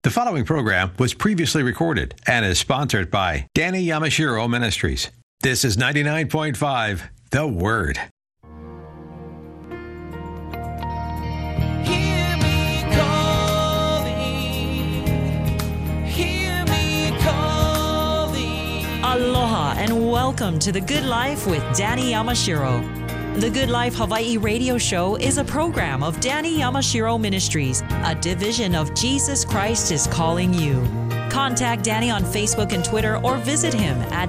The following program was previously recorded and is sponsored by Danny Yamashiro Ministries. This is 99.5 The Word. Hear me calling. Aloha and welcome to The Good Life with Danny Yamashiro. The Good Life Hawaii radio show is a program of Danny Yamashiro Ministries, a division of Jesus Christ is Calling You. Contact Danny on Facebook and Twitter or visit him at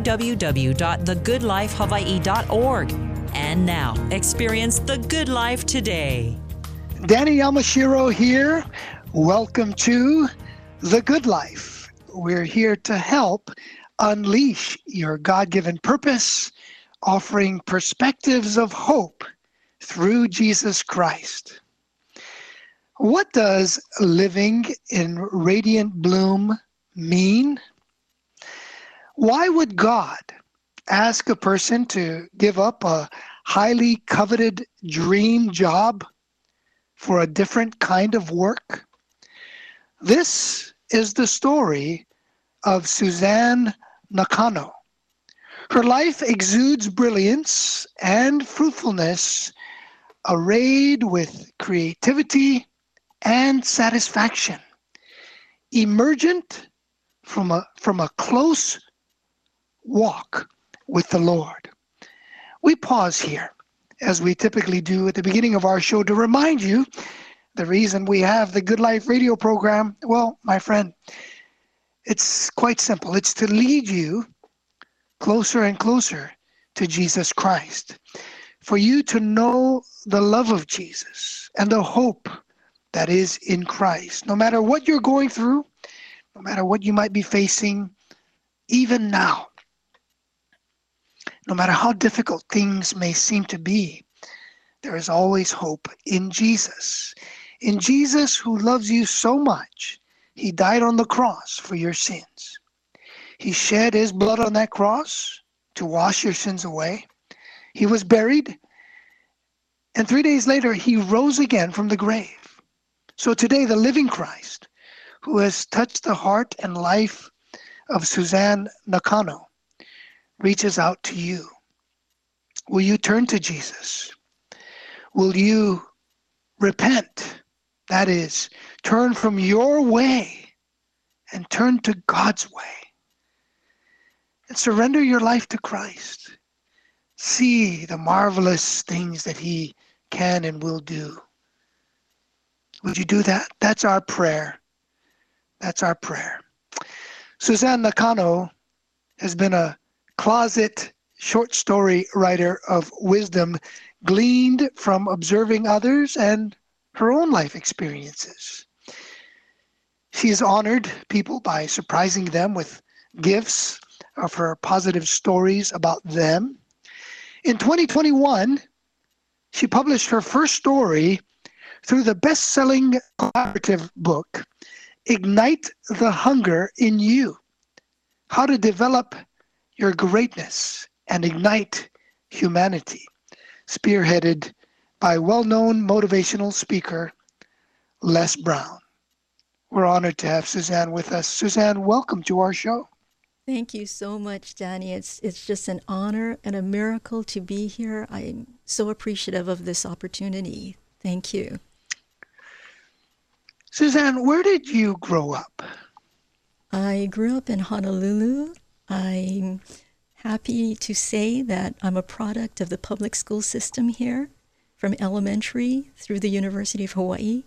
www.thegoodlifehawaii.org. And now, experience the good life today. Danny Yamashiro here. Welcome to The Good Life. We're here to help unleash your God-given purpose, offering perspectives of hope through Jesus Christ. What does living in radiant bloom mean? Why would God ask a person to give up a highly coveted dream job for a different kind of work? This is the story of Suzanne Nakano. Her life exudes brilliance and fruitfulness, arrayed with creativity and satisfaction, emergent from a close walk with the Lord. We pause here, as we typically do at the beginning of our show, to remind you the reason we have the Good Life radio program. Well, my friend, it's quite simple. It's to lead you closer and closer to Jesus Christ, for you to know the love of Jesus and the hope that is in Christ. No matter what you're going through, no matter what you might be facing, even now, no matter how difficult things may seem to be, there is always hope in Jesus. In Jesus, who loves you so much, he died on the cross for your sins. He shed his blood on that cross to wash your sins away. He was buried, and 3 days later, he rose again from the grave. So today, the living Christ, who has touched the heart and life of Suzanne Nakano, reaches out to you. Will you turn to Jesus? Will you repent? That is, turn from your way and turn to God's way. And surrender your life to Christ. See the marvelous things that he can and will do. Would you do that? That's our prayer. That's our prayer. Suzanne Nakano has been a closet short story writer of wisdom gleaned from observing others and her own life experiences. She has honored people by surprising them with gifts of her positive stories about them. In 2021, she published her first story through the best-selling collaborative book, Ignite the Hunger in You: How to Develop Your Greatness and Ignite Humanity, spearheaded by well-known motivational speaker Les Brown. We're honored to have Suzanne with us. Suzanne, welcome to our show. Thank you so much, Danny. It's just an honor and a miracle to be here. I'm so appreciative of this opportunity. Thank you. Suzanne, where did you grow up? I grew up in Honolulu. I'm happy to say that I'm a product of the public school system here, from elementary through the University of Hawaii.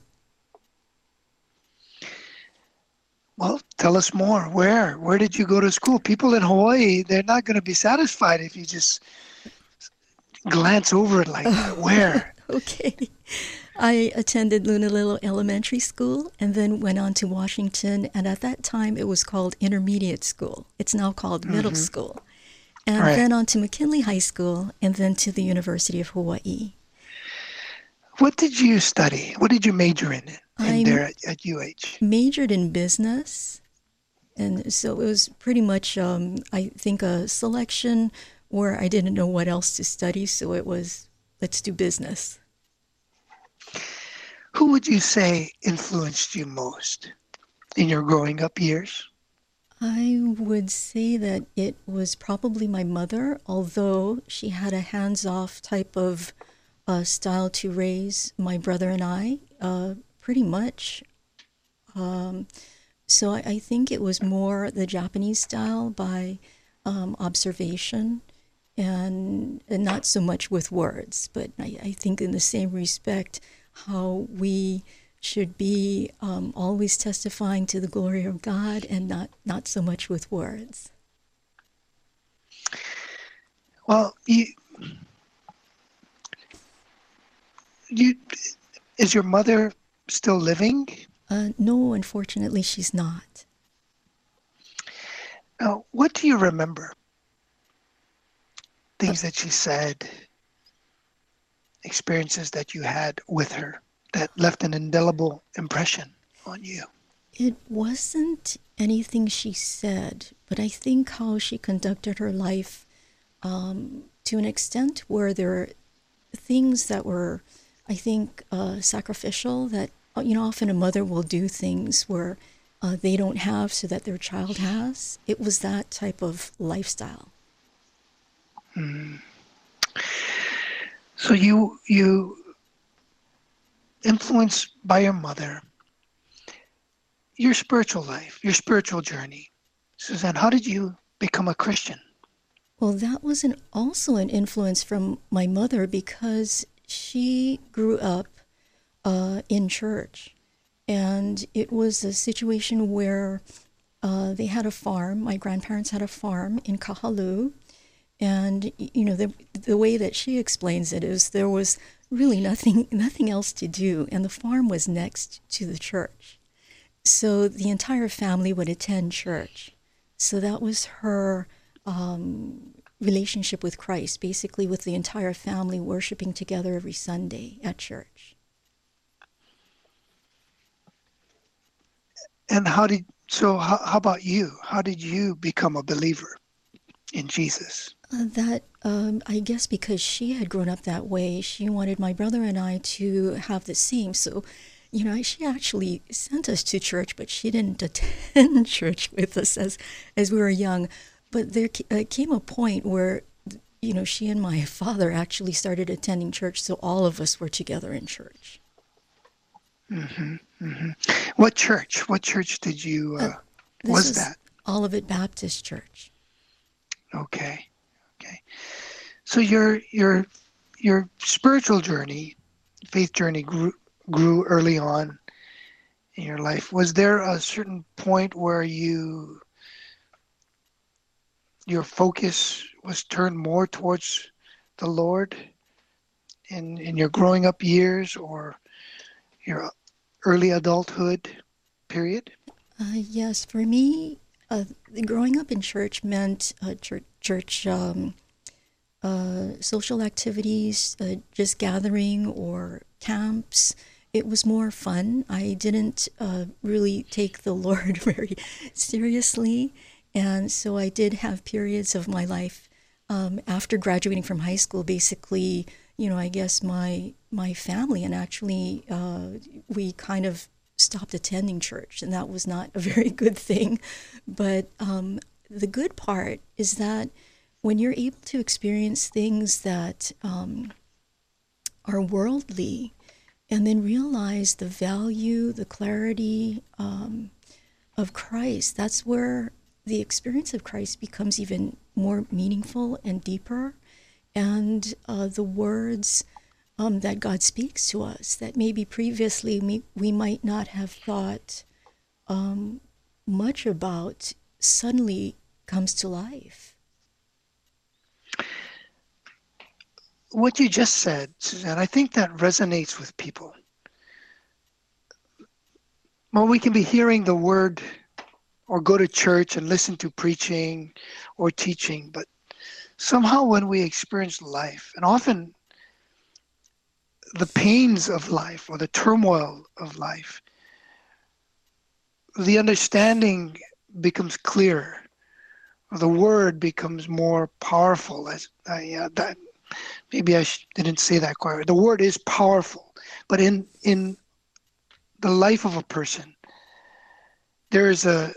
Well, tell us more. Where did you go to school? People in Hawaii, they're not going to be satisfied if you just glance over it like that. Where? Okay. I attended Lunalilo Elementary School and then went on to Washington. And at that time, it was called intermediate school. It's now called middle school. And then on to McKinley High School and then to the University of Hawaii. What did you study? What did you major in there at UH? Majored in business. And so it was pretty much, I think, a selection where I didn't know what else to study. So it was, let's do business. Who would you say influenced you most? in your growing up years? I would say that it was probably my mother, although she had a hands-off type of style to raise my brother and I, pretty much. So I think it was more the Japanese style by observation and not so much with words. But I think in the same respect, how we should be always testifying to the glory of God and not so much with words. Well, is your mother still living? No, unfortunately, she's not. Now, what do you remember? Things that she said, experiences that you had with her that left an indelible impression on you? It wasn't anything she said, but I think how she conducted her life to an extent where there are things that were, I think, sacrificial, that, often a mother will do things where they don't have so that their child has. It was that type of lifestyle. So you influenced by your mother, your spiritual life, your spiritual journey. Suzanne, how did you become a Christian? Well, that was also an influence from my mother, because she grew up in church. And it was a situation where they had a farm. My grandparents had a farm in Kahalu. And, the way that she explains it is there was really nothing else to do. And the farm was next to the church. So the entire family would attend church. So that was her relationship with Christ, basically with the entire family worshiping together every Sunday at church. And how about you? How did you become a believer in Jesus? I guess because she had grown up that way, she wanted my brother and I to have the same. So, she actually sent us to church, but she didn't attend church with us as we were young. But there came a point where, she and my father actually started attending church, so all of us were together in church. Mm-hmm, mm-hmm. What church? What church did you? Was that Olivet Baptist Church? Okay. So your spiritual journey, faith journey grew early on in your life. Was there a certain point where your focus was turned more towards the Lord in your growing up years or your early adulthood period? Yes, for me, growing up in church meant church social activities, just gathering or camps. It was more fun. I didn't really take the Lord very seriously. And so I did have periods of my life after graduating from high school, basically, I guess my family and actually we kind of stopped attending church, and that was not a very good thing. But the good part is that when you're able to experience things that are worldly, and then realize the value, the clarity of Christ, that's where the experience of Christ becomes even more meaningful and deeper. And the words that God speaks to us that maybe previously we might not have thought much about suddenly comes to life. What you just said, Suzanne, I think that resonates with people. Well, we can be hearing the word or go to church and listen to preaching or teaching, but somehow when we experience life, and often the pains of life or the turmoil of life, the understanding becomes clearer. The word becomes more powerful. Maybe I didn't say that quite right. The word is powerful, but in the life of a person, there is a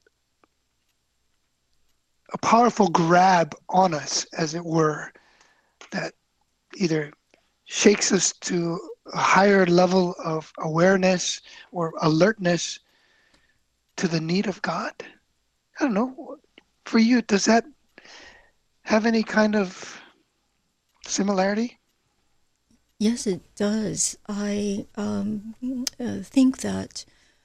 powerful grab on us, as it were, that either shakes us to a higher level of awareness or alertness to the need of God. I don't know. For you, does that have any kind of similarity? Yes, it does. I think that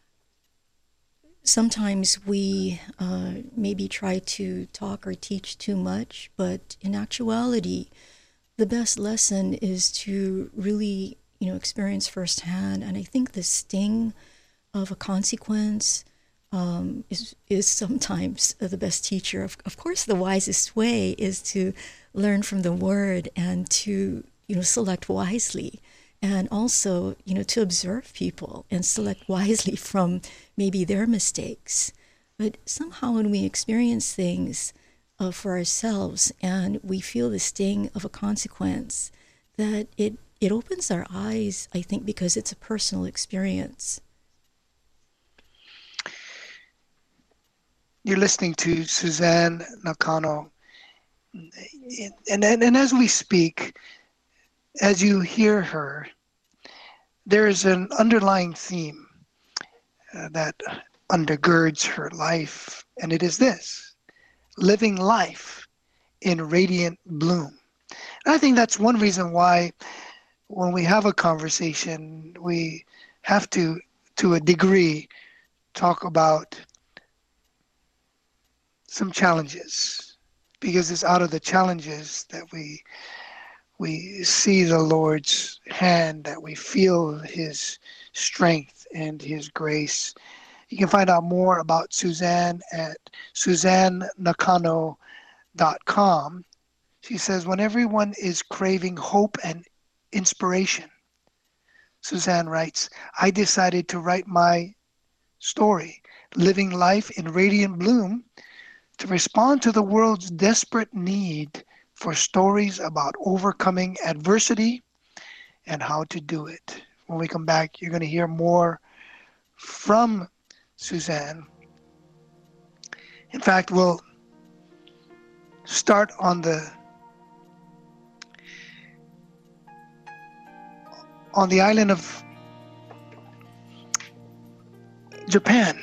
sometimes we maybe try to talk or teach too much, but in actuality, the best lesson is to really, experience firsthand. And I think the sting of a consequence is sometimes the best teacher. Of course, the wisest way is to learn from the Word and to, select wisely. And also, to observe people and select wisely from maybe their mistakes. But somehow when we experience things for ourselves and we feel the sting of a consequence, that it opens our eyes, I think, because it's a personal experience. You're listening to Suzanne Nakano. And as we speak, as you hear her, there's an underlying theme that undergirds her life, and it is this: living life in radiant bloom. And I think that's one reason why when we have a conversation, we have to a degree, talk about some challenges, because it's out of the challenges that we see the Lord's hand, that we feel His strength and His grace. You can find out more about Suzanne at SuzanneNakano.com. She says, when everyone is craving hope and inspiration, Suzanne writes, I decided to write my story, Living Life in Radiant Bloom, to respond to the world's desperate need for stories about overcoming adversity and how to do it. When we come back, you're going to hear more from Suzanne. In fact, we'll start on the island of Japan.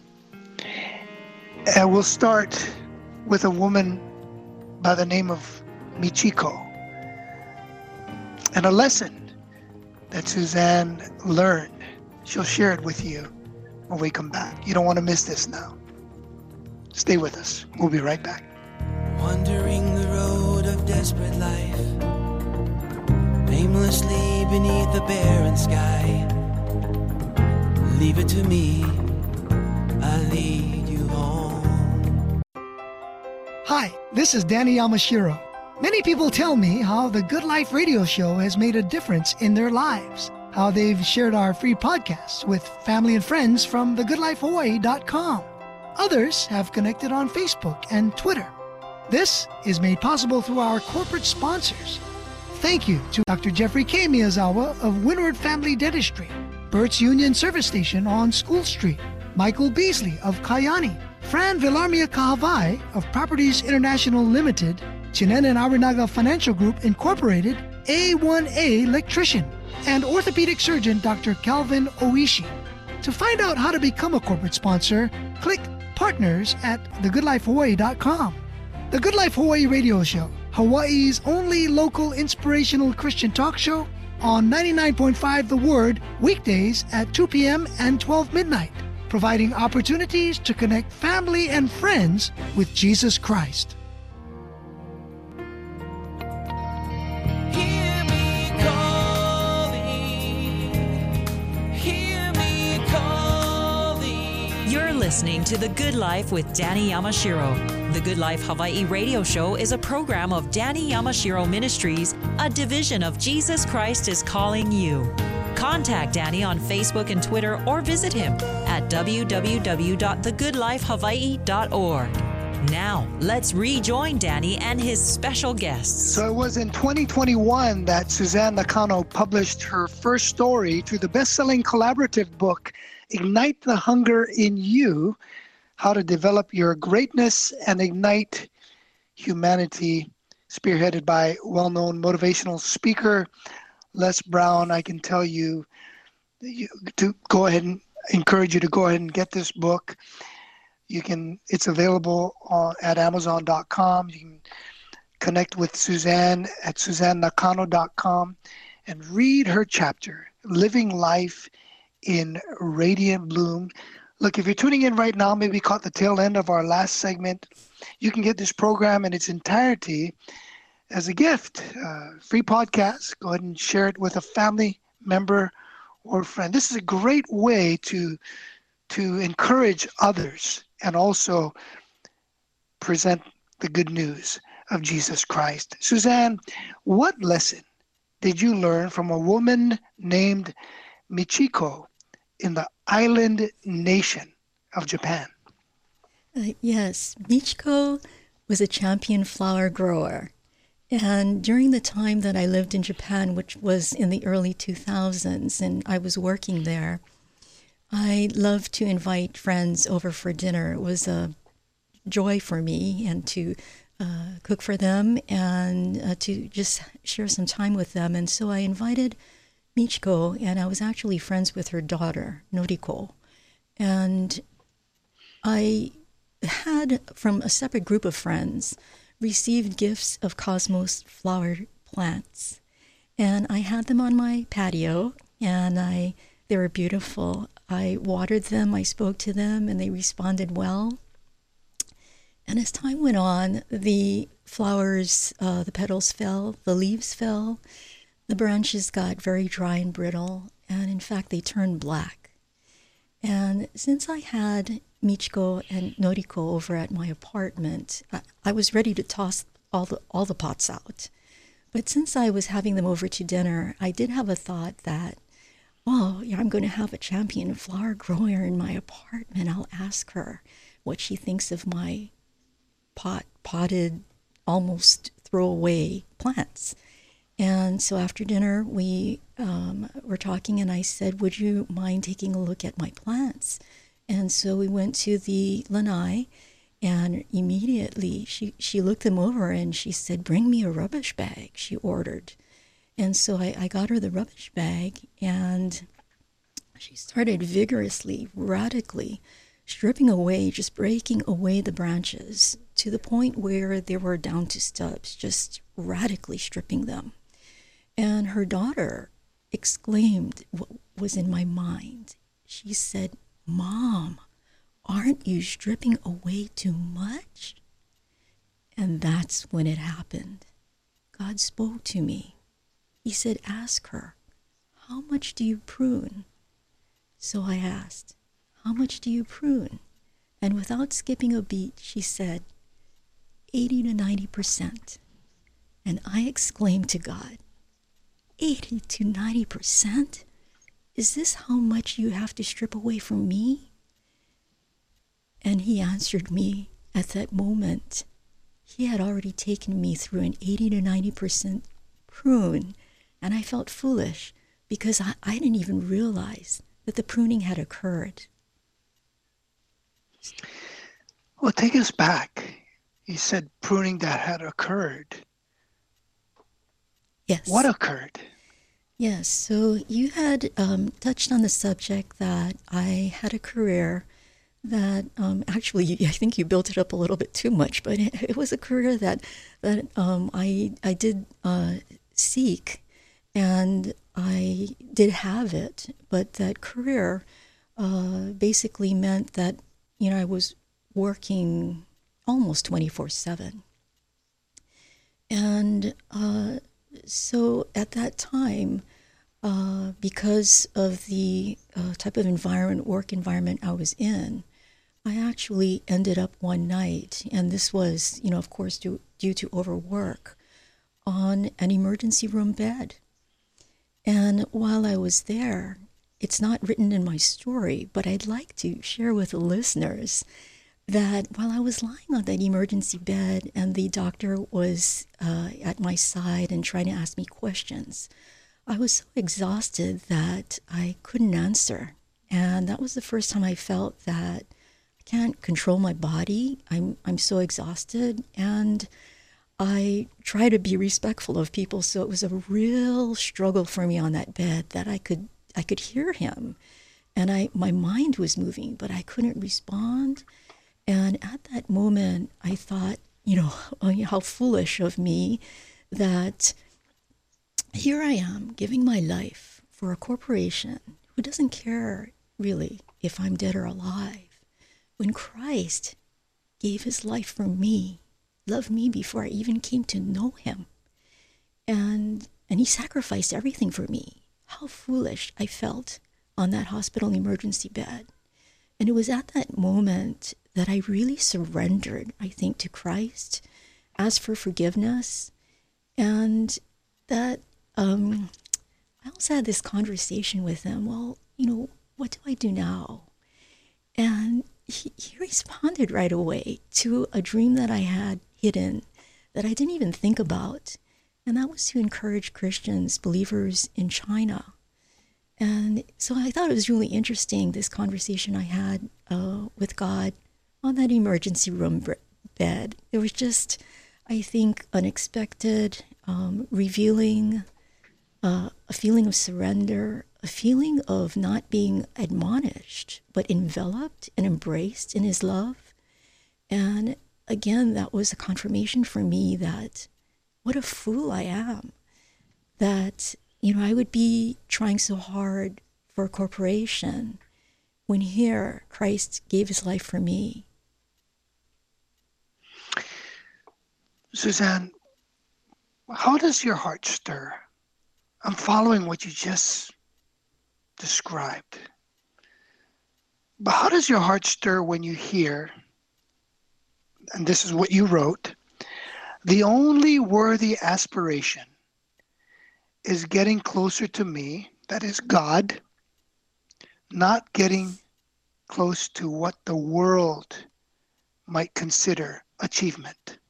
And we'll start with a woman by the name of Michiko, and a lesson that Suzanne learned. She'll share it with you when we come back. You don't want to miss this now. Stay with us. We'll be right back. Wandering the road of desperate life, aimlessly beneath the barren sky. Leave it to me, I'll lead you home. Hi, this is Danny Yamashiro. Many people tell me how the Good Life radio show has made a difference in their lives, how they've shared our free podcasts with family and friends from thegoodlifehawaii.com. Others have connected on Facebook and Twitter. This is made possible through our corporate sponsors. Thank you to Dr. Jeffrey K. Miyazawa of Windward Family Dentistry, Burt's Union Service Station on School Street, Michael Beasley of Kayani, Fran Villarmia Kahavai of Properties International Limited, Chinen and Arinaga Financial Group Incorporated, A1A Electrician, and orthopedic surgeon Dr. Calvin Oishi. To find out how to become a corporate sponsor, click Partners at thegoodlifehawaii.com. The Good Life Hawaii Radio Show, Hawaii's only local inspirational Christian talk show, on 99.5 The Word, weekdays at 2 p.m. and 12 midnight, providing opportunities to connect family and friends with Jesus Christ. Hear me calling, hear me calling. You're listening to The Good Life with Danny Yamashiro. The Good Life Hawaii Radio Show is a program of Danny Yamashiro Ministries, a division of Jesus Christ is Calling You. Contact Danny on Facebook and Twitter, or visit him at www.thegoodlifehawaii.org. Now, let's rejoin Danny and his special guests. So it was in 2021 that Suzanne Nakano published her first story to the best-selling collaborative book, Ignite the Hunger in You, How to Develop Your Greatness and Ignite Humanity, spearheaded by well-known motivational speaker Les Brown. I can tell you to go ahead and encourage you to go ahead and get this book. It's available at Amazon.com. You can connect with Suzanne at SuzanneNakano.com and read her chapter, Living Life in Radiant Bloom. Look, if you're tuning in right now, maybe caught the tail end of our last segment, you can get this program in its entirety as a gift. Free podcast. Go ahead and share it with a family member or friend. This is a great way to encourage others and also present the good news of Jesus Christ. Suzanne, what lesson did you learn from a woman named Michiko in the island nation of Japan? Yes, Michiko was a champion flower grower. And during the time that I lived in Japan, which was in the early 2000s, and I was working there, I loved to invite friends over for dinner. It was a joy for me and to cook for them and to just share some time with them. And so I invited Michiko, and I was actually friends with her daughter, Noriko. And I had, from a separate group of friends, received gifts of cosmos flower plants. And I had them on my patio, and they were beautiful. I watered them, I spoke to them, and they responded well. And as time went on, the flowers, the petals fell, the leaves fell, the branches got very dry and brittle, and in fact, they turned black. And since I had Michiko and Noriko over at my apartment, I was ready to toss all the pots out. But since I was having them over to dinner, I did have a thought that, well, yeah, I'm going to have a champion flower grower in my apartment. I'll ask her what she thinks of my potted, almost throwaway plants. And so after dinner, we were talking, and I said, would you mind taking a look at my plants? And so we went to the lanai, and immediately she looked them over, and she said, bring me a rubbish bag, she ordered. And so I got her the rubbish bag, and she started vigorously, radically stripping away, just breaking away the branches to the point where they were down to stubs, just radically stripping them. And her daughter exclaimed what was in my mind. She said, Mom, aren't you stripping away too much? And that's when it happened. God spoke to me. He said, ask her, how much do you prune? So I asked, how much do you prune? And without skipping a beat, she said, 80 to 90%. And I exclaimed to God, 80 to 90%? Is this how much you have to strip away from me? And he answered me at that moment. He had already taken me through an 80 to 90% prune, and I felt foolish because I didn't even realize that the pruning had occurred. Well, take us back. You said pruning that had occurred. Yes. What occurred? Yes, so you had touched on the subject that I had a career that actually, I think you built it up a little bit too much, but it was a career that I did seek, and I did have it, but that career basically meant that, I was working almost 24/7. And so at that time, because of the type of work environment I was in, I actually ended up one night, and this was, of course, due to overwork, on an emergency room bed. And while I was there, it's not written in my story, but I'd like to share with the listeners that while I was lying on that emergency bed and the doctor was at my side and trying to ask me questions, I was so exhausted that I couldn't answer And that was the first time I felt that I can't control my body. I'm so exhausted, and I try to be respectful of people. So it was a real struggle for me on that bed that I could hear him, and my mind was moving, but I couldn't respond. And at that moment, I thought, how foolish of me that here I am giving my life for a corporation who doesn't care really if I'm dead or alive, when Christ gave his life for me, loved me before I even came to know him, and he sacrificed everything for me. How foolish I felt on that hospital emergency bed. And it was at that moment that I really surrendered, I think, to Christ, asked for forgiveness, and that I also had this conversation with him. Well, what do I do now? And he responded right away to a dream that I had hidden that I didn't even think about. And that was to encourage Christians, believers in China. And so I thought it was really interesting, this conversation I had with God on that emergency room bed. It was just, I think, unexpected, revealing a feeling of surrender, a feeling of not being admonished, but enveloped and embraced in his love. And again, that was a confirmation for me that what a fool I am, that, I would be trying so hard for a corporation when here Christ gave his life for me. Suzanne, how does your heart stir? I'm following what you just described. But how does your heart stir when you hear, and this is what you wrote, the only worthy aspiration is getting closer to me, that is God, not getting close to what the world might consider achievement?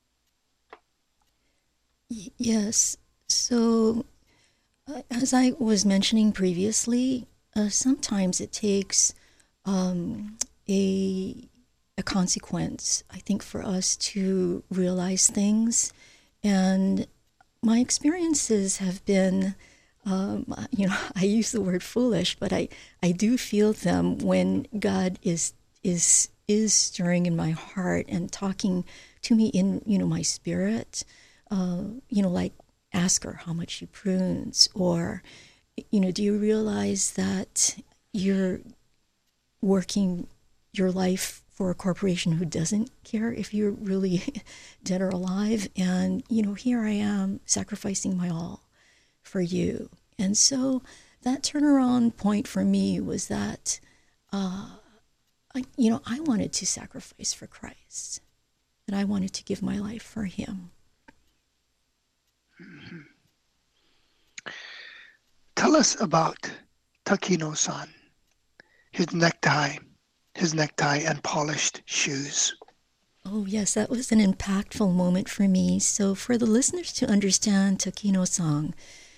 Yes. So, as I was mentioning previously, sometimes it takes a consequence, I think, for us to realize things. And my experiences have been, I use the word foolish, but I do feel them when God is stirring in my heart and talking to me in, my spirit, like, ask her how much she prunes, or, do you realize that you're working your life for a corporation who doesn't care if you're really dead or alive? And, here I am sacrificing my all for you. And so that turnaround point for me was that, I wanted to sacrifice for Christ, and I wanted to give my life for him. Mm-hmm. Tell us about Takino-san, his necktie and polished shoes. Oh, yes, that was an impactful moment for me. So for the listeners to understand Takino-san,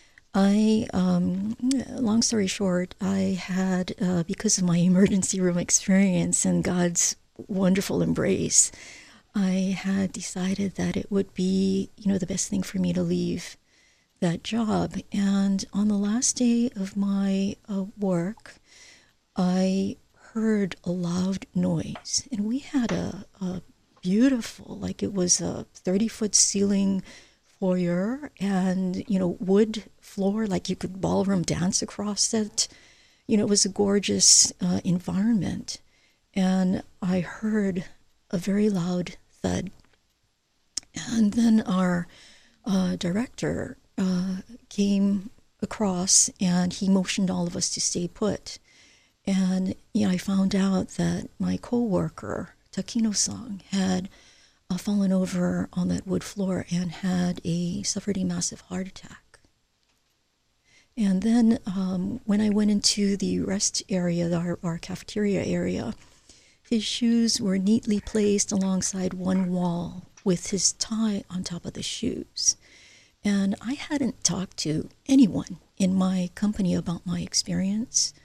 long story short, I had, because of my emergency room experience and God's wonderful embrace, I had decided that it would be, the best thing for me to leave that job. And on the last day of my work, I heard a loud noise. And we had a beautiful, like it was a 30-foot ceiling foyer and, wood floor, like you could ballroom dance across it. It was a gorgeous environment. And I heard a very loud thud. And then our director came across and he motioned all of us to stay put. And I found out that my co-worker, Takino-san, had fallen over on that wood floor and suffered a massive heart attack. And then when I went into the rest area, our cafeteria area, his shoes were neatly placed alongside one wall with his tie on top of the shoes. And I hadn't talked to anyone in my company about my experience.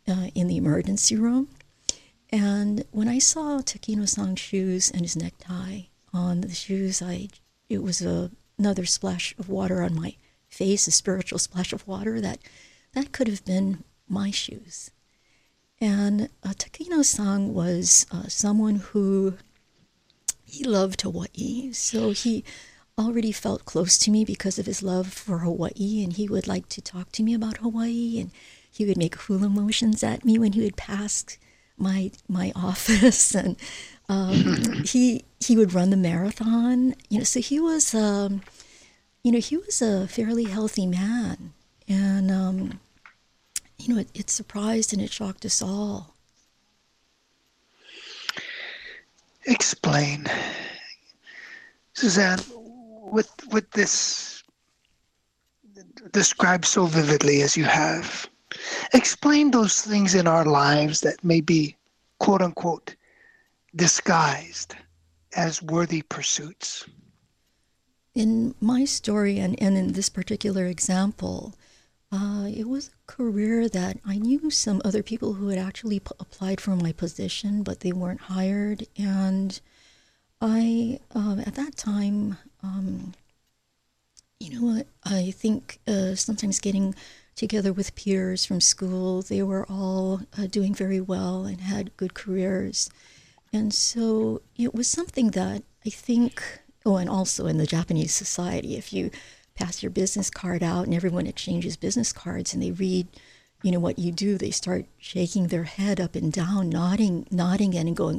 in the emergency room. And when I saw Takino-san's shoes and his necktie on the shoes, it was another splash of water on my face, a spiritual splash of water that could have been my shoes. And Takino-san was someone who, he loved Hawaii, so he already felt close to me because of his love for Hawaii, and he would like to talk to me about Hawaii, and he would make hula motions at me when he would pass my office, and he would run the marathon, so he was he was a fairly healthy man, and it surprised and it shocked us all. Explain, Suzanne, with this described so vividly as you have. Explain those things in our lives that may be, quote unquote, disguised as worthy pursuits. In my story and in this particular example, it was a career that I knew some other people who had actually applied for my position, but they weren't hired. And I, at that time, I think sometimes getting together with peers from school, they were all doing very well and had good careers. And so it was something that I think, and also in the Japanese society, if you pass your business card out and everyone exchanges business cards and they read, what you do, they start shaking their head up and down, nodding and going,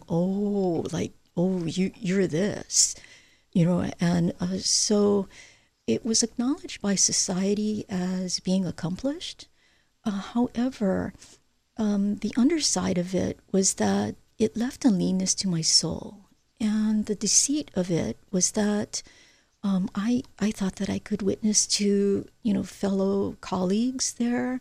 you're this, and so it was acknowledged by society as being accomplished. However, the underside of it was that it left a leanness to my soul. And the deceit of it was that I thought that I could witness to, fellow colleagues there.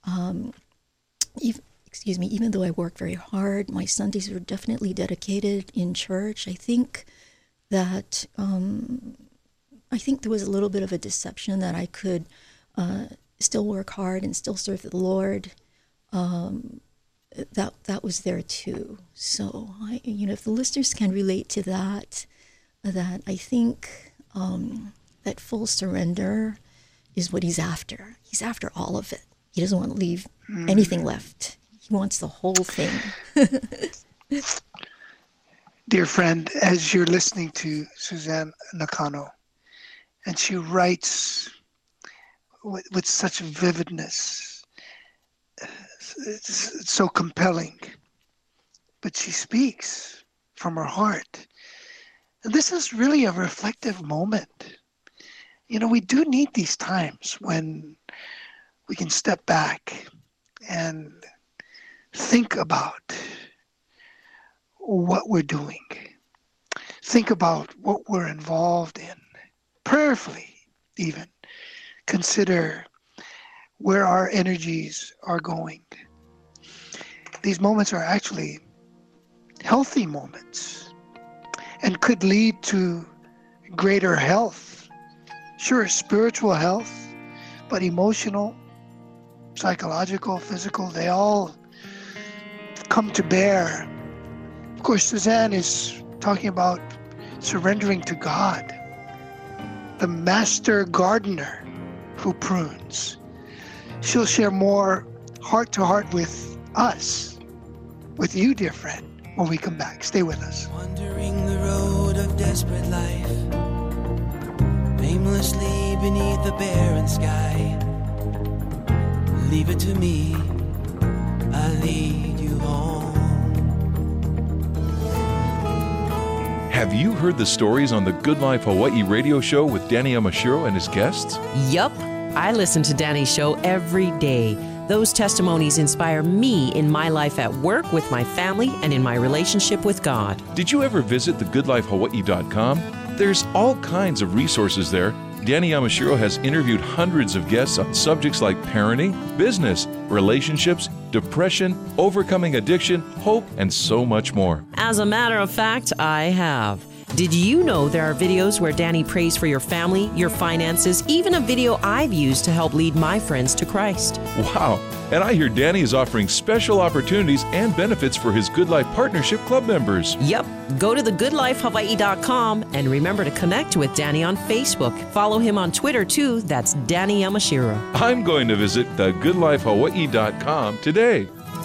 Even though I worked very hard, my Sundays were definitely dedicated in church. I think that there was a little bit of a deception that I could still work hard and still serve the Lord. That was there too. So if the listeners can relate to that I think that full surrender is what he's after. He's after all of it. He doesn't want to leave anything left. He wants the whole thing. Dear friend, as you're listening to Suzanne Nakano, and she writes with such vividness, it's so compelling, but she speaks from her heart. And this is really a reflective moment. We do need these times when we can step back and think about what we're doing. Think about what we're involved in. Prayerfully, even. Consider where our energies are going. These moments are actually healthy moments and could lead to greater health. Sure, spiritual health, but emotional, psychological, physical, they all come to bear. Of course, Suzanne is talking about surrendering to God, the master gardener who prunes. She'll share more heart-to-heart with us, with you, dear friend, when we come back. Stay with us. Wandering the road of desperate life, aimlessly beneath the barren sky. Leave it to me, I'll lead you home. Have you heard the stories on the Good Life Hawaii radio show with Danny Yamashiro and his guests? Yup. I listen to Danny's show every day. Those testimonies inspire me in my life at work, with my family, and in my relationship with God. Did you ever visit thegoodlifehawaii.com? There's all kinds of resources there. Danny Yamashiro has interviewed hundreds of guests on subjects like parenting, business, relationships, depression, overcoming addiction, hope, and so much more. As a matter of fact, I have. Did you know there are videos where Danny prays for your family, your finances, even a video I've used to help lead my friends to Christ? Wow. And I hear Danny is offering special opportunities and benefits for his Good Life Partnership Club members. Yep. Go to thegoodlifehawaii.com and remember to connect with Danny on Facebook. Follow him on Twitter too. That's Danny Yamashiro. I'm going to visit thegoodlifehawaii.com today.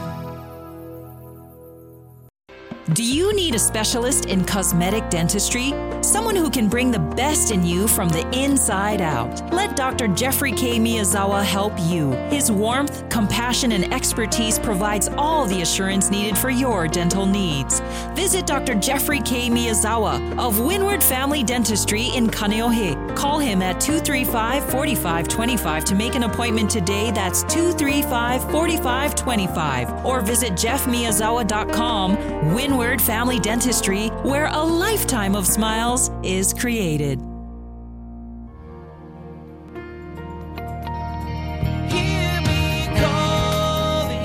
Do you need a specialist in cosmetic dentistry? Someone who can bring the best in you from the inside out. Let Dr. Jeffrey K. Miyazawa help you. His warmth, compassion, and expertise provides all the assurance needed for your dental needs. Visit Dr. Jeffrey K. Miyazawa of Windward Family Dentistry in Kaneohe. Call him at 235-4525 to make an appointment today. That's 235-4525. Or visit jeffmiyazawa.com. Windward Family Dentistry, where a lifetime of smiles is created. Hear me calling.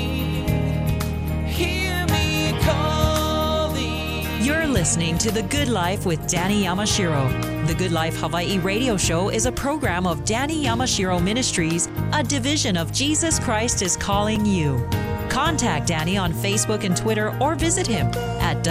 Hear me calling. You're listening to The Good Life with Danny Yamashiro. The Good Life Hawaii radio show is a program of Danny Yamashiro Ministries, a division of Jesus Christ is Calling You. Contact Danny on Facebook and Twitter or visit him at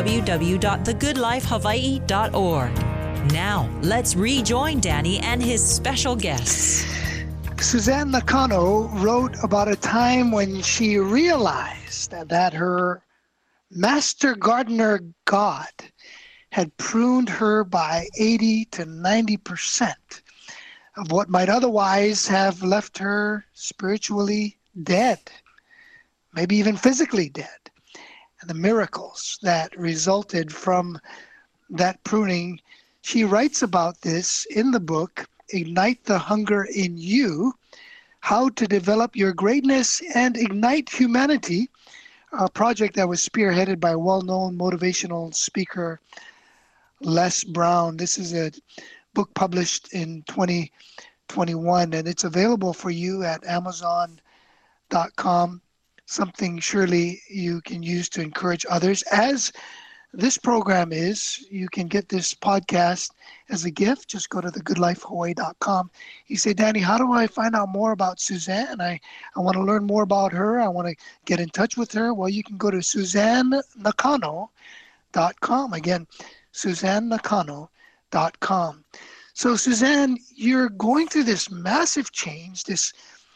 www.thegoodlifehawaii.org. Now, let's rejoin Danny and his special guests. Suzanne Nakano wrote about a time when she realized that her master gardener God had pruned her by 80 to 90% of what might otherwise have left her spiritually dead, maybe even physically dead. And the miracles that resulted from that pruning, she writes about this in the book, Ignite the Hunger in You, How to Develop Your Greatness and Ignite Humanity, a project that was spearheaded by well-known motivational speaker Les Brown. This is a book published in 2021, and it's available for you at Amazon.com. Something surely you can use to encourage others. As this program is, you can get this podcast as a gift. Just go to thegoodlifehawaii.com. You say, Danny, how do I find out more about Suzanne? I want to learn more about her. I want to get in touch with her. Well, you can go to SuzanneNakano.com. Again, SuzanneNakano.com. So, Suzanne, you're going through this massive change, this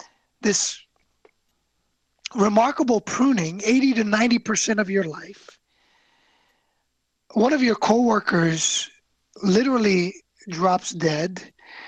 remarkable pruning, 80 to 90% of your life. One of your coworkers literally drops dead.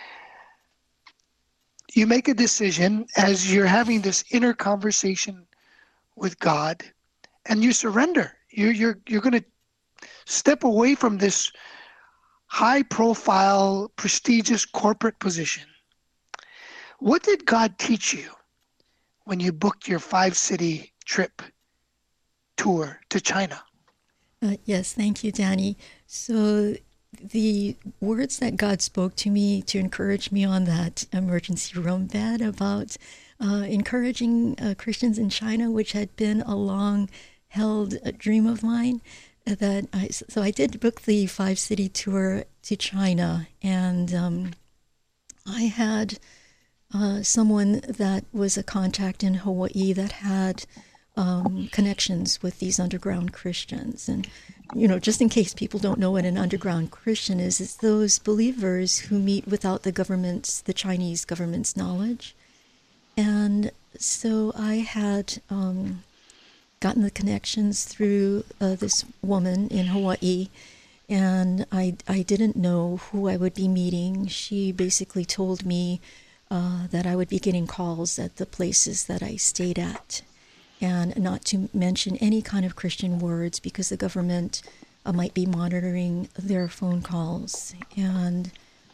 You make a decision as you're having this inner conversation with God, and you surrender. You're going to step away from this high-profile, prestigious corporate position. What did God teach you when you booked your 5-city trip tour to China? Yes, thank you, Danny. So the words that God spoke to me to encourage me on that emergency room bed about encouraging Christians in China, which had been a long-held dream of mine, so I did book the 5-city tour to China, and I had someone that was a contact in Hawaii that had connections with these underground Christians. And, just in case people don't know what an underground Christian is, it's those believers who meet without the Chinese government's knowledge. And so I had gotten the connections through this woman in Hawaii, and I didn't know who I would be meeting. She basically told me that I would be getting calls at the places that I stayed at, and not to mention any kind of Christian words because the government might be monitoring their phone calls. And,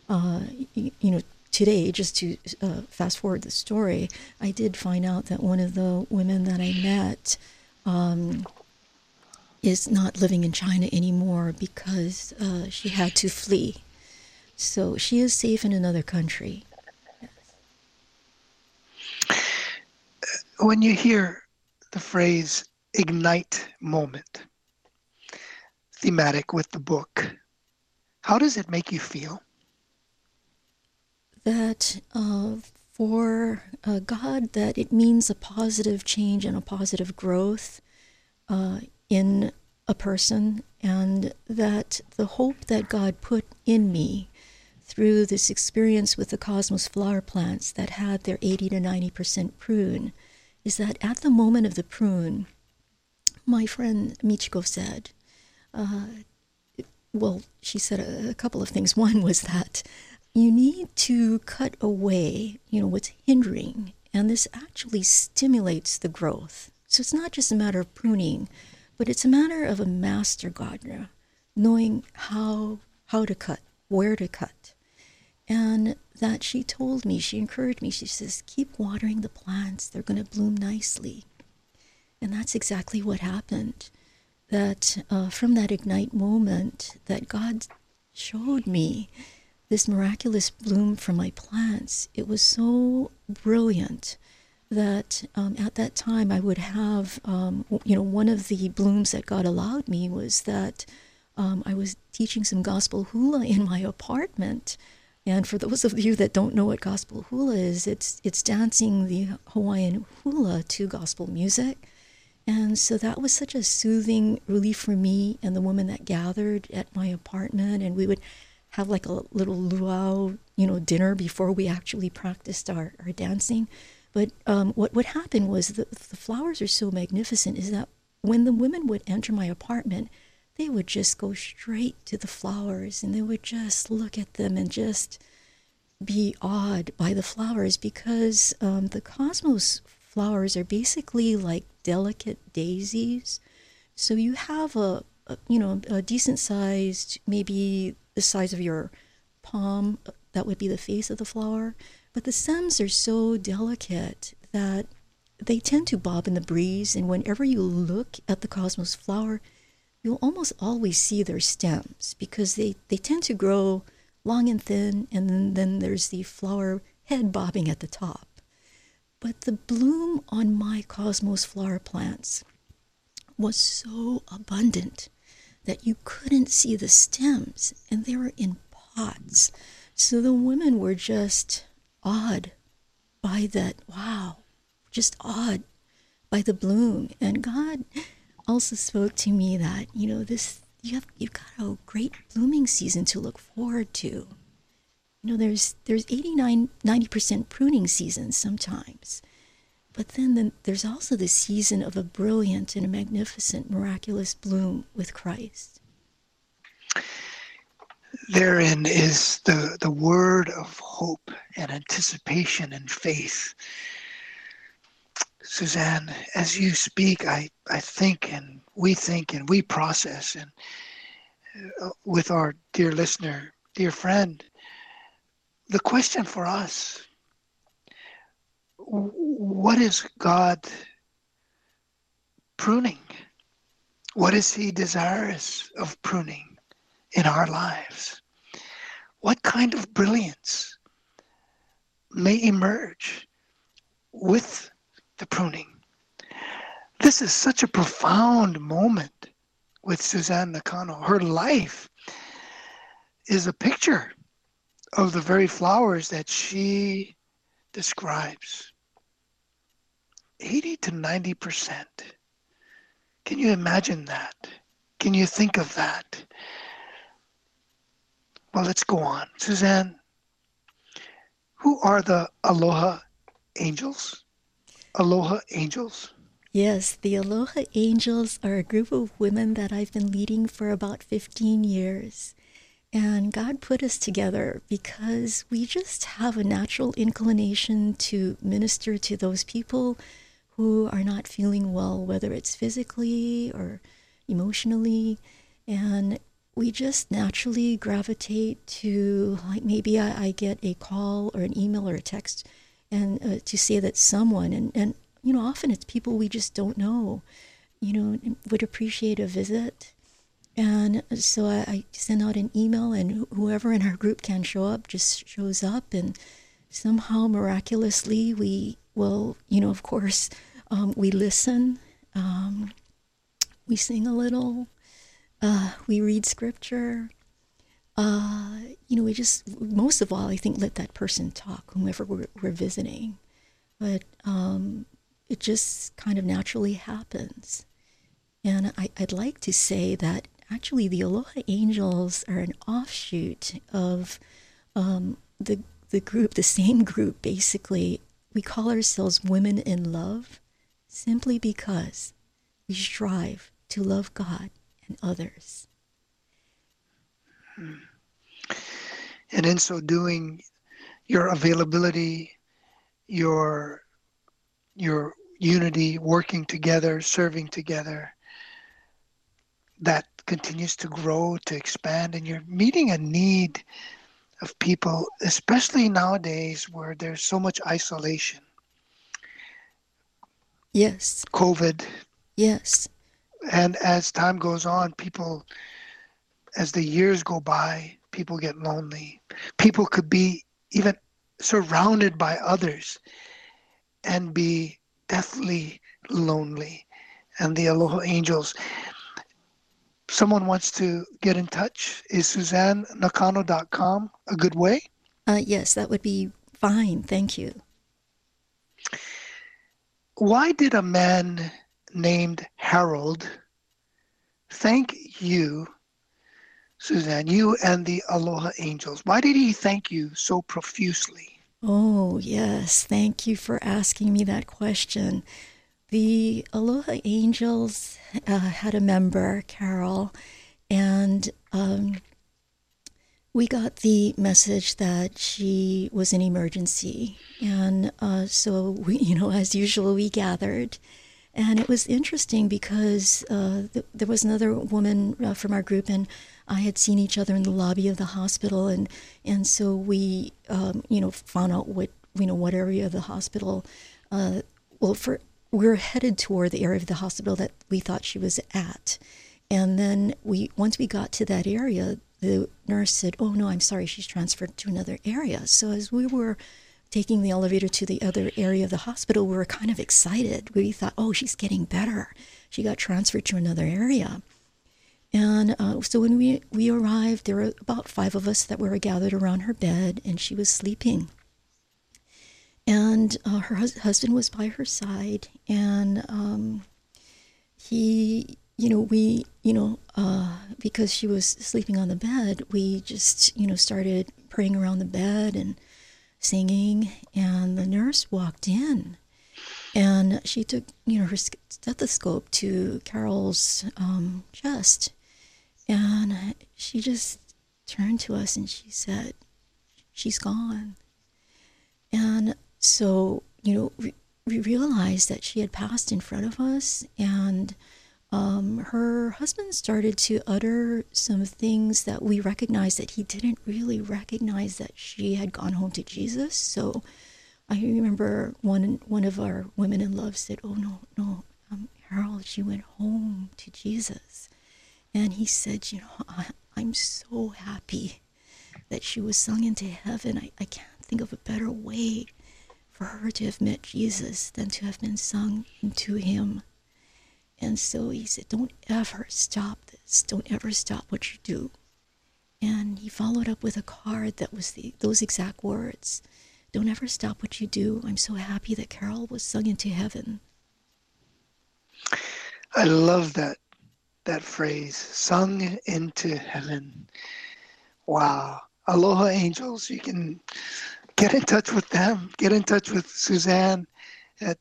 today, just to fast forward the story, I did find out that one of the women that I met is not living in China anymore because she had to flee. So she is safe in another country. When you hear the phrase ignite moment, thematic with the book, how does it make you feel? That for God that it means a positive change and a positive growth in a person, and that the hope that God put in me through this experience with the Cosmos flower plants that had their 80 to 90% prune is that at the moment of the prune, my friend Michiko said, she said a couple of things. One was that you need to cut away, what's hindering, and this actually stimulates the growth. So it's not just a matter of pruning, but it's a matter of a master gardener knowing how to cut, where to cut. And that she told me, she encouraged me, she says, keep watering the plants, they're going to bloom nicely. And that's exactly what happened. That from that Ignite moment, that God showed me this miraculous bloom from my plants. It was so brilliant that at that time I would have, one of the blooms that God allowed me was that I was teaching some gospel hula in my apartment. And for those of you that don't know what gospel hula is, it's dancing the Hawaiian hula to gospel music. And so that was such a soothing relief for me and the women that gathered at my apartment. And we would have like a little luau, dinner before we actually practiced our dancing. But what happened was the flowers are so magnificent is that when the women would enter my apartment, they would just go straight to the flowers and they would just look at them and just be awed by the flowers because the Cosmos flowers are basically like delicate daisies. So you have a decent sized, maybe the size of your palm, that would be the face of the flower. But the stems are so delicate that they tend to bob in the breeze. And whenever you look at the Cosmos flower, you'll almost always see their stems because they tend to grow long and thin. And then there's the flower head bobbing at the top. But the bloom on my Cosmos flower plants was so abundant that you couldn't see the stems, and they were in pots. So the women were just awed by that, just awed by the bloom. And God also spoke to me that, you've got a great blooming season to look forward to. There's 90% pruning seasons sometimes. But then there's also the season of a brilliant and a magnificent, miraculous bloom with Christ. Therein is the word of hope and anticipation and faith. Suzanne, as you speak, I think and we process and with our dear listener, dear friend, the question for us, what is God pruning? What is He desirous of pruning in our lives? What kind of brilliance may emerge with the pruning? This is such a profound moment with Suzanne Nakano. Her life is a picture of the very flowers that she describes. 80 to 90%. Can you imagine that? Can you think of that? Well, let's go on. Suzanne, who are the Aloha Angels? Aloha Angels? Yes, the Aloha Angels are a group of women that I've been leading for about 15 years. And God put us together because we just have a natural inclination to minister to those people who are not feeling well, whether it's physically or emotionally. And we just naturally gravitate to, like, maybe I get a call or an email or a text and to say that someone, and often it's people we just don't know, would appreciate a visit. And so I send out an email, and whoever in our group can show up just shows up. And somehow, miraculously, we will, of course, we listen, we sing a little, we read scripture, We just, most of all, I think, let that person talk, whomever we're visiting. But it just kind of naturally happens. And I'd like to say that actually the Aloha Angels are an offshoot of the group, the same group, basically. We call ourselves Women in Love simply because we strive to love God and others. And in so doing, your availability, your unity, working together, serving together, that continues to grow, to expand, and you're meeting a need of people, especially nowadays where there's so much isolation. Yes. COVID. Yes. And as time goes on, people, as the years go by, people get lonely. People could be even surrounded by others and be deathly lonely. And the Aloha Angels, someone wants to get in touch. Is SuzanneNakano.com a good way? Yes, that would be fine. Thank you. Why did a man named Harold thank you, Suzanne, you and the Aloha Angels? Why did he thank you so profusely? Oh, yes. Thank you for asking me that question. The Aloha Angels had a member, Carol, and we got the message that she was in emergency. And so we, as usual, we gathered. And it was interesting because there was another woman from our group, and I had seen each other in the lobby of the hospital, and so we, found out what area of the hospital. We were headed toward the area of the hospital that we thought she was at, and then once we got to that area, the nurse said, "Oh no, I'm sorry, she's transferred to another area." So as we were taking the elevator to the other area of the hospital, we were kind of excited. We thought, "Oh, she's getting better. She got transferred to another area." And so when we arrived, there were about 5 of us that were gathered around her bed, and she was sleeping. And her husband was by her side, and he, because she was sleeping on the bed, we just, started praying around the bed and singing, and the nurse walked in, and she took, her stethoscope to Carol's chest, and she just turned to us and she said, "She's gone." And so, we realized that she had passed in front of us, and her husband started to utter some things that we recognized that he didn't really recognize that she had gone home to Jesus. So I remember one of our women in love said, "Oh, no, Harold, she went home to Jesus." And he said, I'm so happy that she was sung into heaven. I can't think of a better way for her to have met Jesus than to have been sung into him. And so he said, "Don't ever stop this. Don't ever stop what you do." And he followed up with a card that was those exact words. "Don't ever stop what you do. I'm so happy that Carol was sung into heaven." I love that phrase, sung into heaven. Wow. Aloha Angels, you can get in touch with them. Get in touch with Suzanne at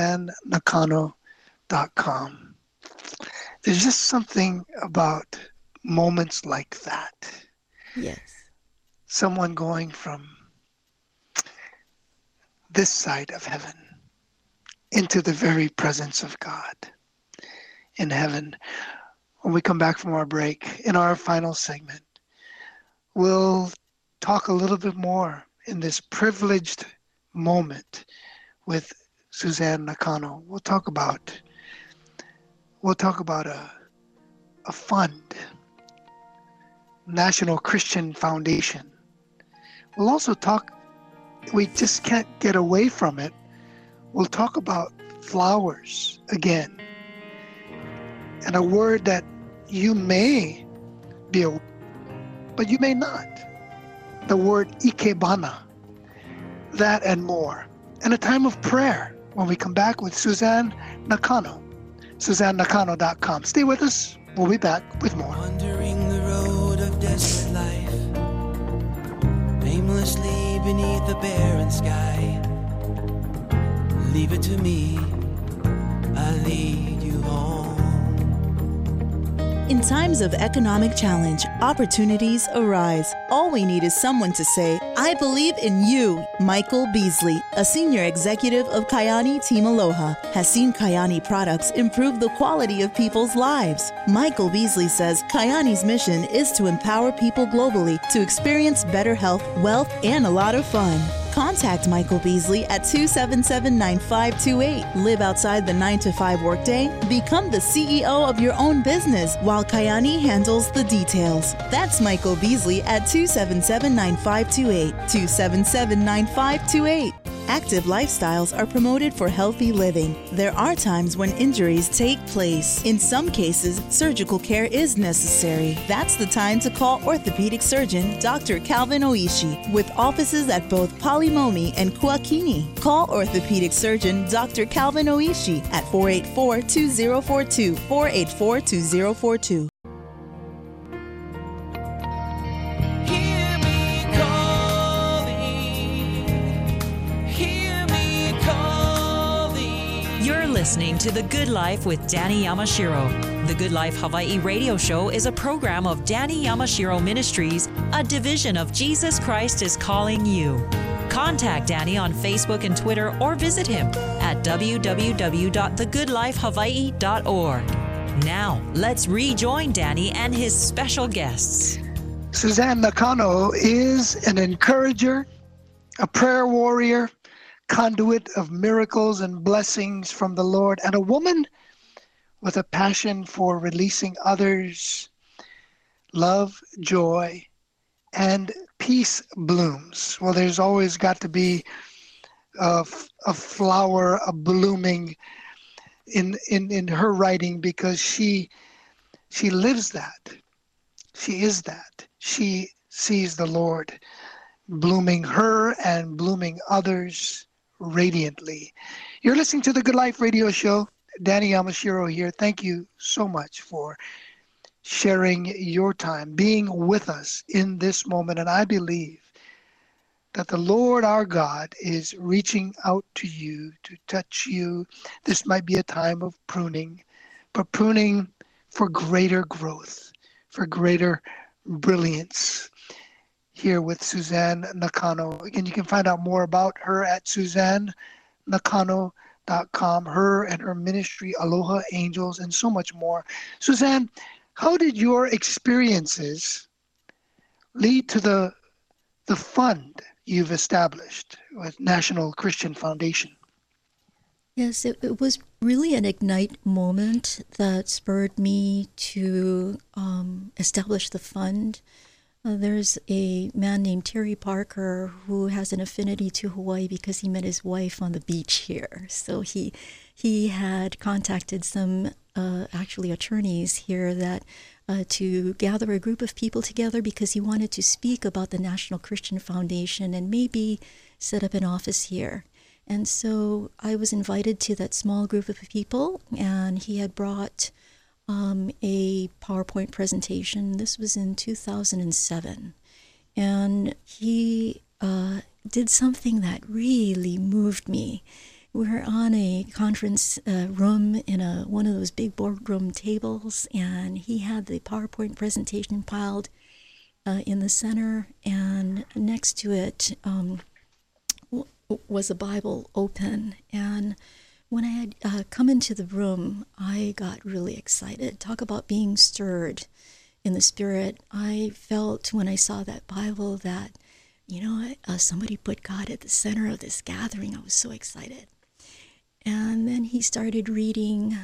SuzanneNakano.com. There's just something about moments like that. Yes. Someone going from this side of heaven into the very presence of God in heaven. When we come back from our break, in our final segment, we'll talk a little bit more in this privileged moment with Suzanne Nakano. We'll talk about a fund, National Christian Foundation. We'll also talk, we just can't get away from it, we'll talk about flowers again. And a word that you may be aware but you may not. The word ikebana, that and more. And a time of prayer when we come back with Suzanne Nakano. SuzanneNakano.com. Stay with us. We'll be back with more. Wandering the road of desperate life, aimlessly beneath the barren sky. Leave it to me, I lead you home. In times of economic challenge, opportunities arise. All we need is someone to say, I believe in you. Michael Beasley, a senior executive of Kyani Team Aloha, has seen Kyani products improve the quality of people's lives. Michael Beasley says Kyani's mission is to empower people globally to experience better health, wealth, and a lot of fun. Contact Michael Beasley at 277-9528. Live outside the 9-to-5 workday. Become the CEO of your own business while Kyani handles the details. That's Michael Beasley at 277-9528. 277-9528. Active lifestyles are promoted for healthy living. There are times when injuries take place. In some cases, surgical care is necessary. That's the time to call orthopedic surgeon Dr. Calvin Oishi with offices at both Palimomi and Kuakini. Call orthopedic surgeon Dr. Calvin Oishi at 484-2042, 484-2042. Listening to The Good Life with Danny Yamashiro. The Good Life Hawaii radio show is a program of Danny Yamashiro Ministries, a division of Jesus Christ is Calling You. Contact Danny on Facebook and Twitter or visit him at www.thegoodlifehawaii.org. Now, let's rejoin Danny and his special guests. Suzanne Nakano is an encourager, a prayer warrior, conduit of miracles and blessings from the Lord, and a woman with a passion for releasing others. Love, joy, and peace blooms. Well, there's always got to be a flower, a blooming in her writing, because she lives that. She is that. She sees the Lord blooming her and blooming others radiantly. You're listening to the Good Life radio show. Danny Yamashiro here. Thank you so much for sharing your time, being with us in this moment. And I believe that the Lord our God is reaching out to you to touch you. This might be a time of pruning, but pruning for greater growth, for greater brilliance. Here with Suzanne Nakano. Again, you can find out more about her at SuzanneNakano.com, her and her ministry, Aloha Angels, and so much more. Suzanne, how did your experiences lead to the fund you've established with National Christian Foundation? Yes, it was really an ignite moment that spurred me to establish the fund. There's a man named Terry Parker who has an affinity to Hawaii because he met his wife on the beach here. So he had contacted some actually attorneys here that to gather a group of people together because he wanted to speak about the National Christian Foundation and maybe set up an office here. And so I was invited to that small group of people, and he had brought a PowerPoint presentation. This was in 2007. And he did something that really moved me. We were on a conference room in one of those big boardroom tables, and he had the PowerPoint presentation piled in the center, and next to it was a Bible open. And when I had come into the room, I got really excited. Talk about being stirred in the spirit. I felt when I saw that Bible that, somebody put God at the center of this gathering. I was so excited. And then he started reading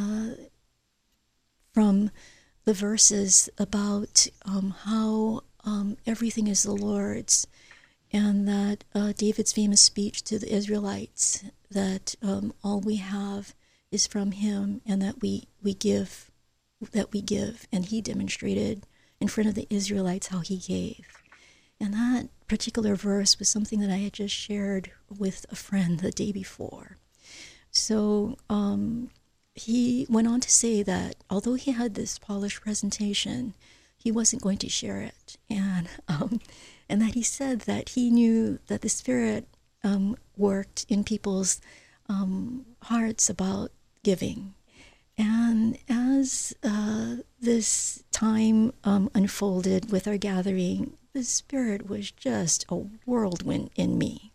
from the verses about how everything is the Lord's, and that David's famous speech to the Israelites, that all we have is from him, and that we give, and he demonstrated in front of the Israelites how he gave. And that particular verse was something that I had just shared with a friend the day before. So he went on to say that although he had this polished presentation, he wasn't going to share it. And that he said that he knew that the Spirit worked in people's hearts about giving. And as this time unfolded with our gathering, the Spirit was just a whirlwind in me.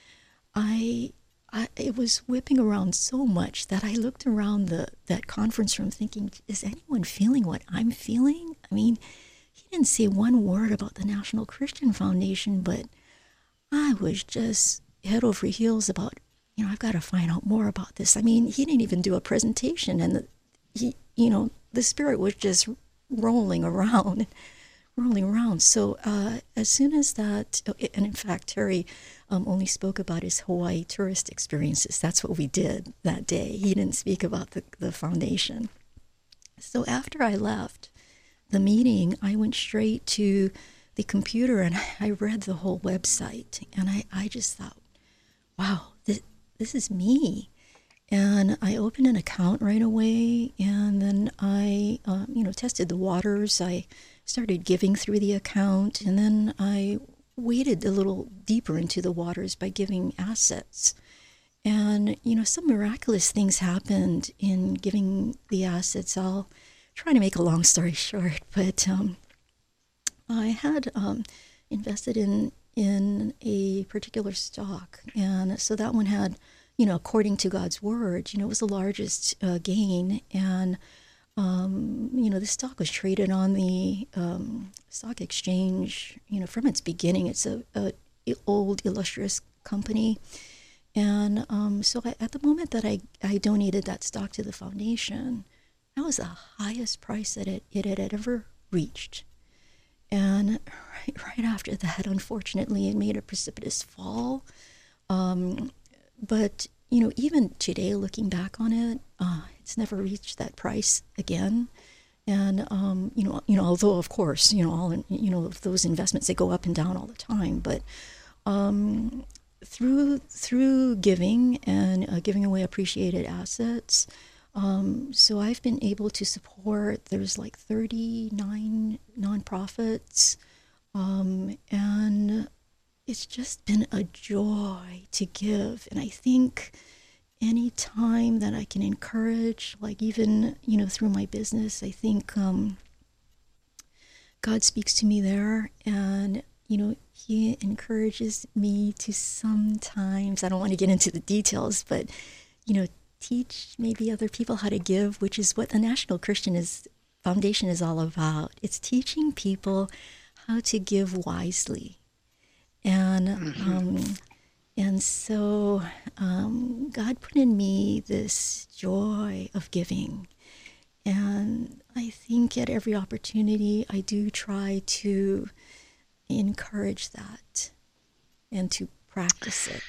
It was whipping around so much that I looked around that conference room thinking, is anyone feeling what I'm feeling? I mean, he didn't say one word about the National Christian Foundation, but I was just head over heels about, I've got to find out more about this. I mean, he didn't even do a presentation, and the Spirit was just rolling around. So as soon as that, and in fact, Terry only spoke about his Hawaii tourist experiences. That's what we did that day. He didn't speak about the foundation. So after I left the meeting, I went straight to the computer and I read the whole website. And I just thought, wow, this is me. And I opened an account right away, and then I, tested the waters. I started giving through the account, and then I waded a little deeper into the waters by giving assets. And, some miraculous things happened in giving the assets. I'll try to make a long story short, but I had invested in a particular stock, and so that one had, according to God's word, it was the largest gain. And, the stock was traded on the stock exchange, from its beginning. It's a old, illustrious company. And so at the moment that I donated that stock to the foundation, that was the highest price that it had ever reached. And right after that, unfortunately, it made a precipitous fall. But, even today, looking back on it, it's never reached that price again. And, although, of course, those investments, they go up and down all the time. But through giving and giving away appreciated assets, so I've been able to support, there's like 39 nonprofits, and it's just been a joy to give. And I think any time that I can encourage, like even, through my business, I think God speaks to me there, and, he encourages me to sometimes, I don't want to get into the details, but, teach maybe other people how to give, which is what the National Christian Foundation is all about. It's teaching people how to give wisely. And so God put in me this joy of giving. And I think at every opportunity, I do try to encourage that and to practice it.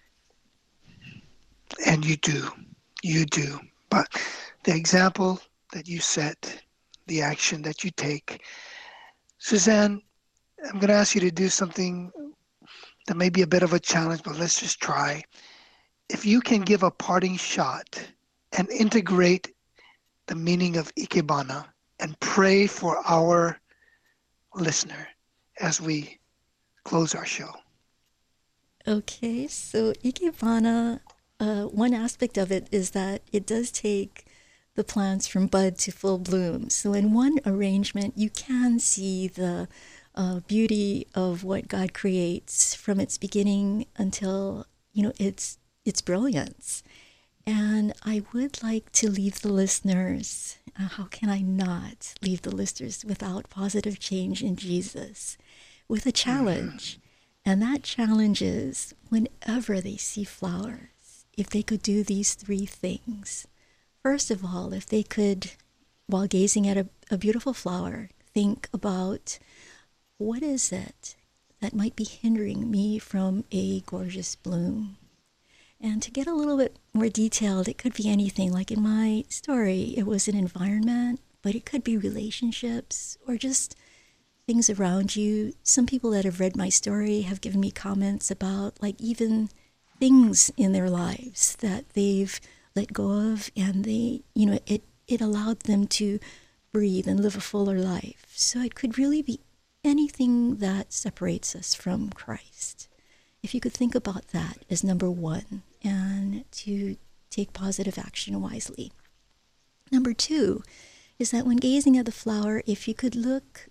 And you do. But the example that you set, the action that you take, Suzanne, I'm going to ask you to do something that may be a bit of a challenge, but let's just try. If you can give a parting shot and integrate the meaning of Ikebana and pray for our listener as we close our show. Okay, so Ikebana, one aspect of it is that it does take the plants from bud to full bloom. So in one arrangement, you can see the beauty of what God creates from its beginning until, its brilliance. And I would like to leave the listeners, how can I not leave the listeners without positive change in Jesus, with a challenge. And that challenge is, whenever they see flowers, if they could do these three things. First of all, if they could, while gazing at a beautiful flower, think about, what is it that might be hindering me from a gorgeous bloom? And to get a little bit more detailed, it could be anything. Like in my story, it was an environment, but it could be relationships or just things around you. Some people that have read my story have given me comments about like even things in their lives that they've let go of, and they, it allowed them to breathe and live a fuller life. So it could really be anything that separates us from Christ. If you could think about that as number one, and to take positive action wisely. Number two is that when gazing at the flower, if you could look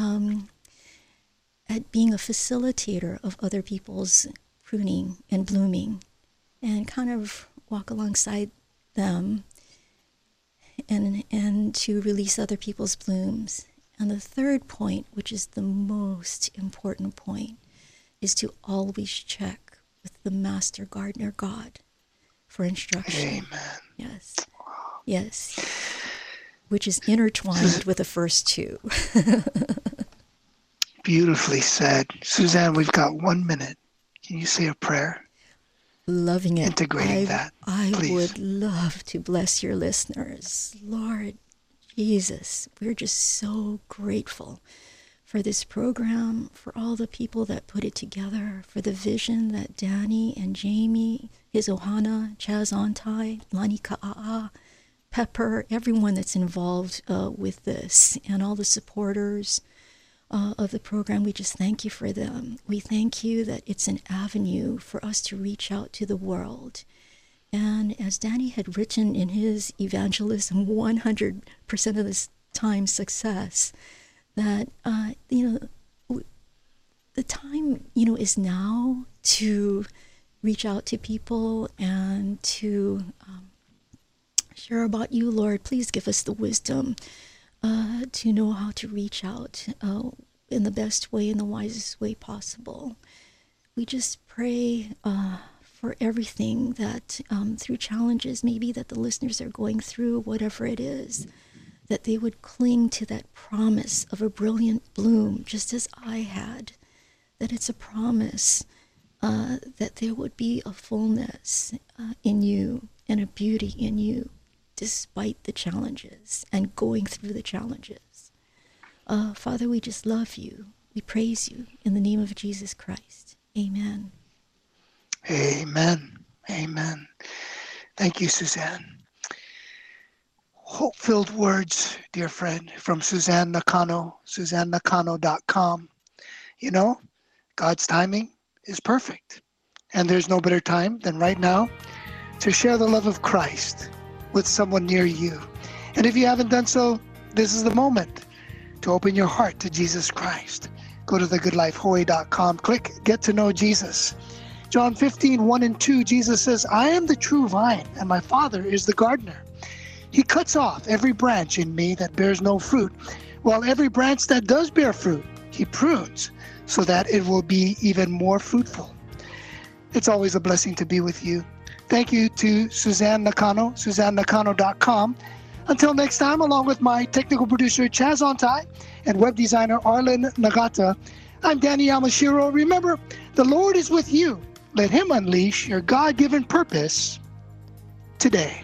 at being a facilitator of other people's pruning and blooming, and kind of walk alongside them and to release other people's blooms. And the third point, which is the most important point, is to always check with the Master Gardener God for instruction. Amen. Yes. Which is intertwined with the first two. Beautifully said. Suzanne, we've got 1 minute. Can you say a prayer? Loving it. Integrating that, please. I would love to bless your listeners. Lord Jesus, we're just so grateful for this program, for all the people that put it together, for the vision that Danny and Jamie, his Ohana, Chaz Ontai, Lani Ka'a'a, Pepper, everyone that's involved with this, and all the supporters of the program. We just thank you for them. We thank you that it's an avenue for us to reach out to the world. And as Danny had written in his evangelism, 100% of the time success, that, the time, is now to reach out to people and to share about you, Lord. Please give us the wisdom to know how to reach out in the best way, in the wisest way possible. We just pray for everything that through challenges maybe that the listeners are going through, whatever it is, that they would cling to that promise of a brilliant bloom, just as I had, that it's a promise that there would be a fullness in you and a beauty in you, despite the challenges and going through the challenges. Father, we just love you. We praise you in the name of Jesus Christ. Amen. Amen. Amen. Thank you, Suzanne. Hope-filled words, dear friend, from Suzanne Nakano, SuzanneNakano.com. God's timing is perfect. And there's no better time than right now to share the love of Christ with someone near you. And if you haven't done so, this is the moment to open your heart to Jesus Christ. Go to thegoodlifehawaii.com, click Get to Know Jesus. John 15:1-2, Jesus says, I am the true vine, and my Father is the gardener. He cuts off every branch in me that bears no fruit, while every branch that does bear fruit, he prunes, so that it will be even more fruitful. It's always a blessing to be with you. Thank you to Suzanne Nakano, SuzanneNakano.com. Until next time, along with my technical producer, Chaz Ontai, and web designer, Arlen Nagata, I'm Danny Yamashiro. Remember, the Lord is with you. Let him unleash your God-given purpose today.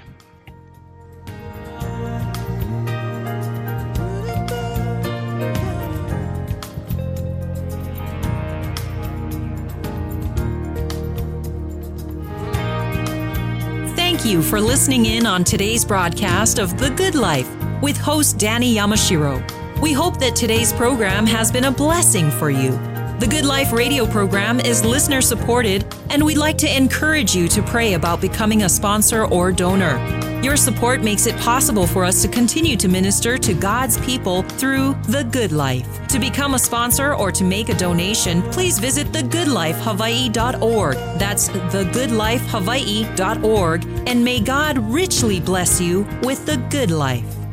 Thank you for listening in on today's broadcast of The Good Life with host Danny Yamashiro. We hope that today's program has been a blessing for you. The Good Life radio program is listener supported, and we'd like to encourage you to pray about becoming a sponsor or donor. Your support makes it possible for us to continue to minister to God's people through The Good Life. To become a sponsor or to make a donation, please visit thegoodlifehawaii.org. That's thegoodlifehawaii.org, and may God richly bless you with the good life.